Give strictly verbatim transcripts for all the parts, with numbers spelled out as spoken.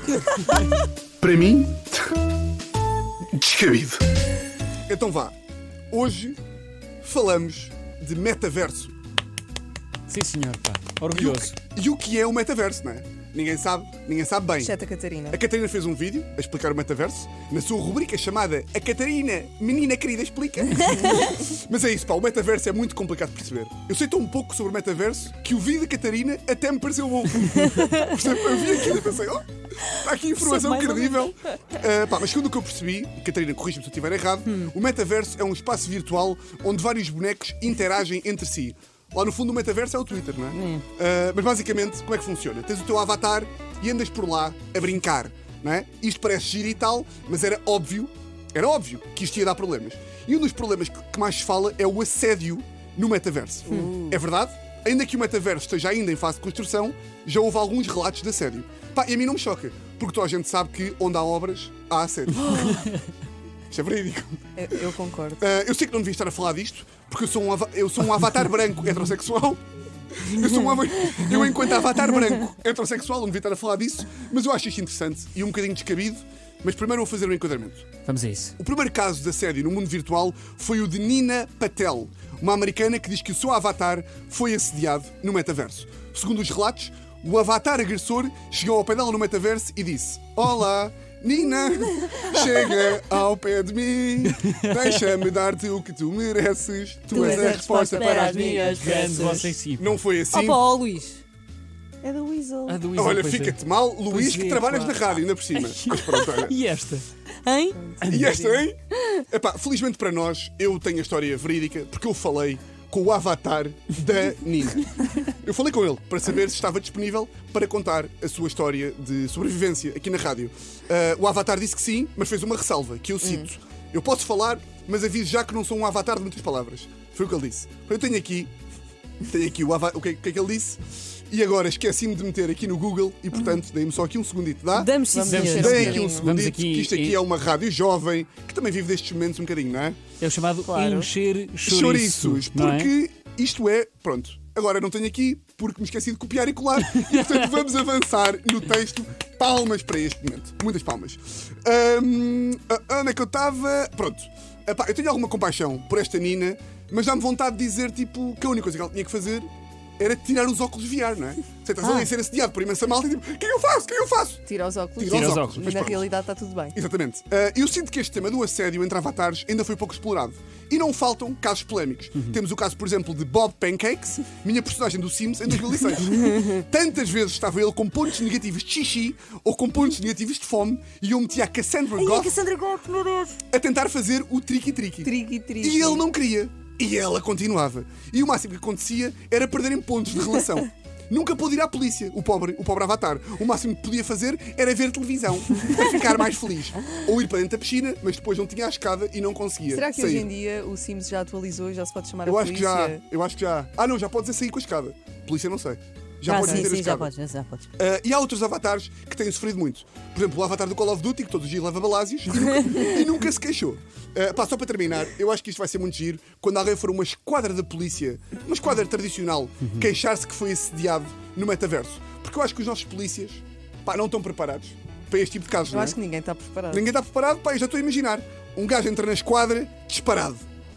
Para mim, descabido. Então vá, hoje falamos de metaverso. Sim, senhor, pá. E o, Orgulhoso. que, e o que é o metaverso, não é? Ninguém sabe, ninguém sabe bem. Exceto a Catarina. A Catarina fez um vídeo a explicar o metaverso na sua rubrica chamada A Catarina, Menina Querida Explica. Mas é isso, pá, o metaverso é muito complicado de perceber. Eu sei tão pouco sobre o metaverso que o vídeo da Catarina até me pareceu bom. Percebe? Eu vi aquilo e pensei, oh, está aqui informação mais ou credível. Uh, pá, mas segundo o que eu percebi, e Catarina, corrija-me se eu estiver errado, Hum. o metaverso é um espaço virtual onde vários bonecos interagem entre si. Lá no fundo o metaverso é o Twitter, não é? Hum. Uh, mas basicamente, como é que funciona? Tens o teu avatar e andas por lá a brincar, não é? Isto parece giro e tal, mas era óbvio, era óbvio que isto ia dar problemas. E um dos problemas que que mais se fala é o assédio no metaverso. É verdade? Ainda que o metaverso esteja ainda em fase de construção, já houve alguns relatos de assédio. Pá, e a mim não me choca, porque toda a gente sabe que onde há obras, há assédio. Isto é verídico. Eu, eu concordo. Uh, eu sei que não devia estar a falar disto, porque eu sou um, ava- eu sou um avatar branco heterossexual. Eu, sou um ava- eu, enquanto avatar branco heterossexual, não devia estar a falar disso, mas eu acho isto interessante e um bocadinho descabido. Mas primeiro vou fazer um enquadramento. Vamos a isso. O primeiro caso de assédio no mundo virtual foi o de Nina Patel, uma americana que diz que o seu avatar foi assediado no metaverso. Segundo os relatos, o avatar agressor chegou ao pé dela no metaverso e disse: Olá, Nina, chega ao pé de mim, deixa-me dar-te o que tu mereces, tu, Tu és a resposta para as minhas. grandes vocês sim. Não foi assim? Opa, ó Luís. É da Weasel. A do Weasel, Olha, pois é. fica-te mal, Luís, Pois que é, trabalhas claro. na rádio, ainda por cima. Mas pronto, olha. E esta? Hein? E esta, hein? Epá, felizmente para nós, eu tenho a história verídica, porque eu falei com o avatar da Nina. Eu falei com ele para saber se estava disponível para contar a sua história de sobrevivência aqui na rádio. Ah, o avatar disse que sim, mas fez uma ressalva, que eu cito. Eu posso falar, mas aviso já que não sou um avatar de muitas palavras. Foi o que ele disse. Eu tenho aqui, tenho aqui o, ava- o, que, o que é que ele disse. E agora esqueci-me de meter aqui no Google e, portanto, dei-me só aqui um segundito, dá? Damos sim, Vamos senhor. mexer Dei um aqui um bocadinho. segundito, Vamos aqui que isto aqui em- é uma rádio jovem que também vive destes momentos um bocadinho, não é? É o chamado Claro. encher chouriço. Chouriços, não é? porque isto é, pronto, agora não tenho aqui porque me esqueci de copiar e colar e portanto vamos avançar no texto. Palmas para este momento, muitas palmas. Ahm, a- onde é que eu estava? Pronto, Epá, eu tenho alguma compaixão por esta Nina, mas dá-me vontade de dizer tipo, que a única coisa que ela tinha que fazer era tirar os óculos de V R, não é? Você estás ali a ser assediado por imensa malta e tipo, o que é que eu faço? O que é que eu faço? Tira os óculos. Tira Tira os os óculos. óculos. Mas Mas na pronto. realidade está tudo bem. Exatamente. Uh, eu sinto que este tema do assédio entre avatares ainda foi pouco explorado. E não faltam casos polémicos. Temos o caso, por exemplo, de Bob Pancakes, minha personagem do Sims, em dois mil e seis. Tantas vezes estava ele com pontos negativos de xixi ou com pontos negativos de fome e eu metia a Cassandra Ai, a Goff Cassandra Goff, meu Deus. a tentar fazer o triqui-triqui. Triqui, triqui. E ele não queria. E ela continuava. E o máximo que acontecia era perderem pontos de relação. Nunca pôde ir à polícia, o pobre, o pobre avatar. O máximo que podia fazer era ver televisão, para ficar mais feliz. Ou ir para dentro da piscina, mas depois não tinha a escada e não conseguia Será que sair. hoje em dia o Sims já atualizou e já se pode chamar Eu a acho que polícia? já, eu acho que já. Ah não, já podes sair com a escada. Polícia não sei. Já Ah, podes sim, meter a sim, já escada. podes, já podes. Ah, e há outros avatares que têm sofrido muito. Por exemplo, o avatar do Call of Duty, que todos os dias leva balásios e nunca, e nunca se queixou. Ah, pá, só para terminar, eu acho que isto vai ser muito giro quando alguém for uma esquadra da polícia, uma esquadra tradicional, queixar-se que foi assediado no metaverso. Porque eu acho que os nossos polícias, pá, não estão preparados para este tipo de casos, Eu não é? acho que ninguém está preparado. Ninguém está preparado, pá, eu já estou a imaginar. Um gajo entra na esquadra, disparado.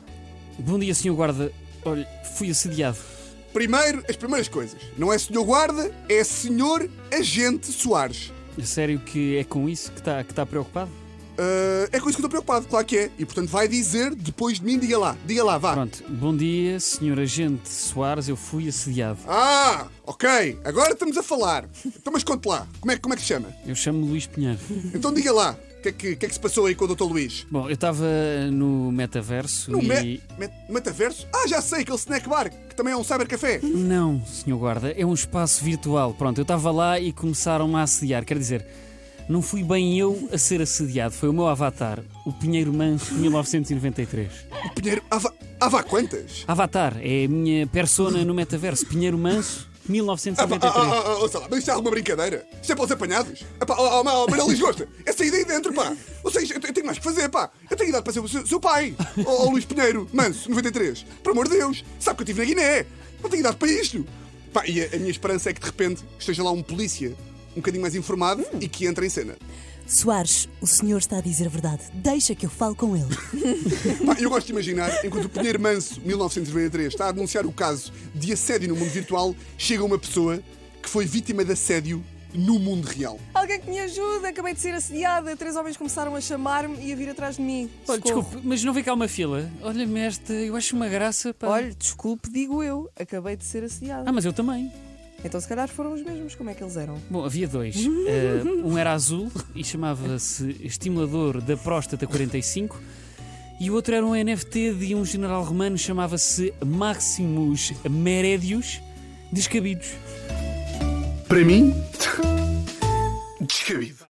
Bom dia, senhor guarda. Olha, fui assediado. Primeiro, as primeiras coisas. Não é senhor guarda, é senhor agente Soares. É sério que é com isso que está que tá preocupado? Ah, é com isso que eu estou preocupado, claro que é. E portanto vai dizer depois de mim, diga lá, diga lá, vá. Pronto. Bom dia, senhor agente Soares. Eu fui assediado. Ah, ok, agora estamos a falar. Então mas conte lá, como é, como é que se chama? Eu chamo-me Luís Pinheiro. Então diga lá, o que, é que, que é que se passou aí com o doutor Luís? Bom, eu estava no metaverso No e... me- me- metaverso? Ah, já sei, aquele snack bar, que também é um cybercafé. Não, senhor guarda, é um espaço virtual. Pronto, eu estava lá e começaram-me a assediar. Quer dizer, não fui bem eu a ser assediado, foi o meu avatar, o Pinheiro Manso, mil novecentos e noventa e três. O Pinheiro, ah, vá, ah, vá quantas? Avatar é a minha persona no metaverso, Pinheiro Manso, mil novecentos e Ah, vá, noventa e ah, três. ah, ah, ah, sei lá, mas isto é alguma brincadeira? Isto é para os apanhados? Ah, pá, oh, oh, oh, Maria Lisgosta, é sair daí dentro, pá. Ou seja, eu te- eu tenho mais que fazer, pá. Eu tenho idade para ser o seu, seu pai. Oh, oh, Luís Pinheiro, Manso, noventa e três. Por amor de Deus, sabe que eu estive na Guiné. Não tenho idade para isto. Pá, e a, a minha esperança é que de repente esteja lá um polícia um bocadinho mais informado e que entra em cena. Soares, o senhor está a dizer a verdade. Deixa que eu falo com ele. Pá, eu gosto de imaginar, enquanto o Pinheiro Manso, mil novecentos e noventa e três, está a denunciar o caso de assédio no mundo virtual, chega uma pessoa que foi vítima de assédio no mundo real. Alguém que me ajuda, acabei de ser assediada. Três homens começaram a chamar-me e a vir atrás de mim. Olha, Socorro. desculpe, mas não vê cá uma fila? Olha-me esta, eu acho uma graça, pá. Olha, desculpe, digo eu. Acabei de ser assediada. Ah, mas eu também. Então se calhar foram os mesmos. Como é que eles eram? Bom, havia dois. Uh, um era azul e chamava-se Estimulador da Próstata quarenta e cinco. E o outro era um N F T de um general romano, chamava-se Maximus Meredius Descabidos. Para mim, descabido.